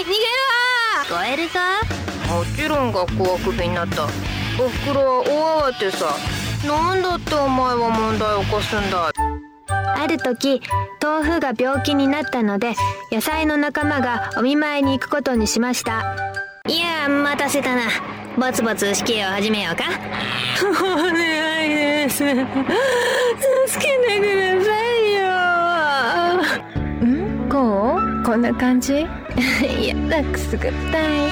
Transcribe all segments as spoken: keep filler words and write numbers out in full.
聞こえるぞ。 もちろん学校はクビになった。おふくろは大慌てさ。なんだってお前は問題を起こすんだ。 ある時、豆腐が病気になったので、野菜の仲間がお見舞いに行くことにしました。 いやー、待たせたな。ぼつぼつ式を始めようか。 お願いです。助けてくださいよ。ん？こう？こんな感じ？いや、なんかすぐったい。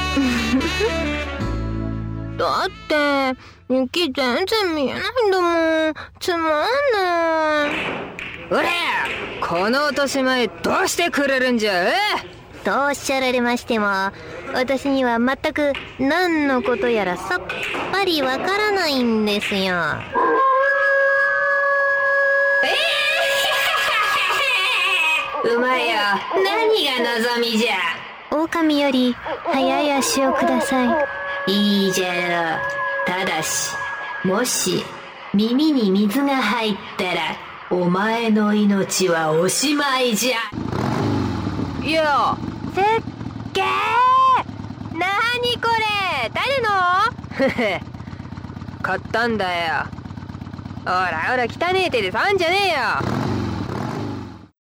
だって雪全然見えないんだもん。つまんない。おら、この落とし前どうしてくれるんじゃ。えとおっしゃられましても、私には全く何のことやらさっぱりわからないんですよ。 えー、うまいよ。何が望みじゃ。 狼より早い足をください。いいじゃろ。ただし、もし耳に水が入ったらお前の命はおしまいじゃ。いや、 すっげー。なにこれ、誰の？ ふふ、買ったんだよ。ほらほら、汚ねえ手で触んじゃねえよ。